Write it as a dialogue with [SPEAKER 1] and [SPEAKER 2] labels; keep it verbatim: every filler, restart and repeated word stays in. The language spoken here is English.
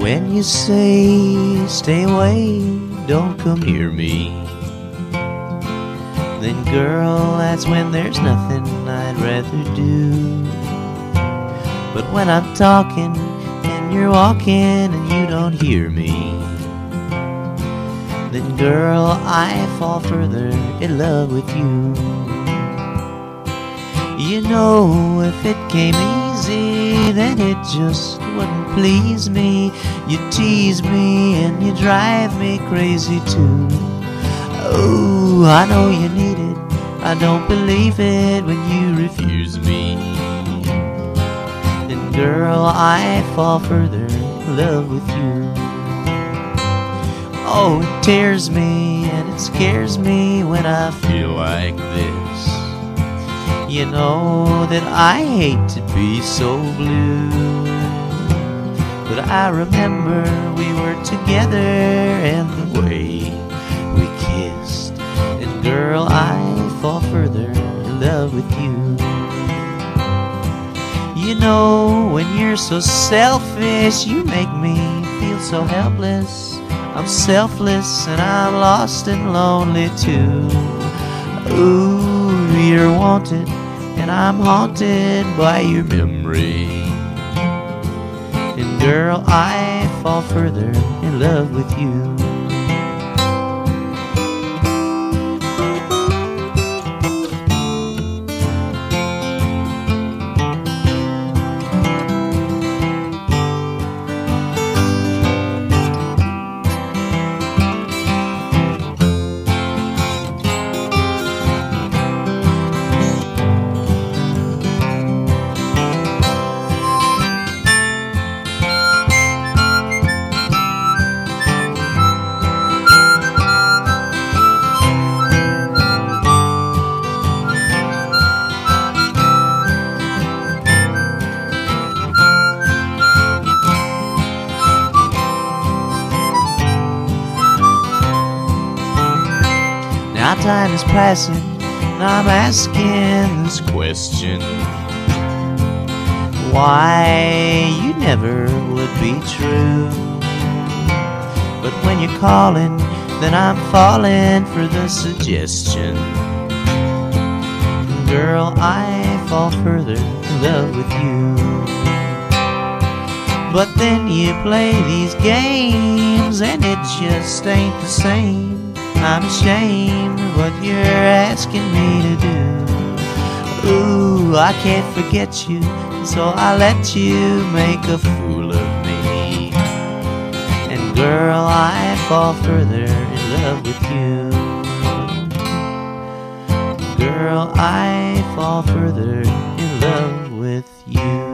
[SPEAKER 1] When you say stay away, don't come near me, then girl, that's when there's nothing I'd rather do. But when I'm talking and you're walking and you don't hear me, then girl, I fall further in love with you. You know, if it came easy, then it just wouldn't please me. You tease me and you drive me crazy too. Oh, I know you need it, I don't believe it when you refuse me. And girl, I fall further in love with you. Oh, it tears me and it scares me when I feel like this. You know that I hate to be so blue, but I remember we were together and the way we kissed. And girl, I fall further in love with you. You know, when you're so selfish, you make me feel so helpless. I'm selfless and I'm lost and lonely too. Ooh, you're wanted and I'm haunted by your memory. And girl, I fall further in love with you. Now time is passing, and I'm asking this question: why you never would be true? But when you're calling, then I'm falling for the suggestion. Girl, I fall further in love with you. But then you play these games, and it just ain't the same. I'm ashamed of what you're asking me to do. Ooh, I can't forget you, so I let you make a fool of me. And girl, I fall further in love with you. Girl, I fall further in love with you.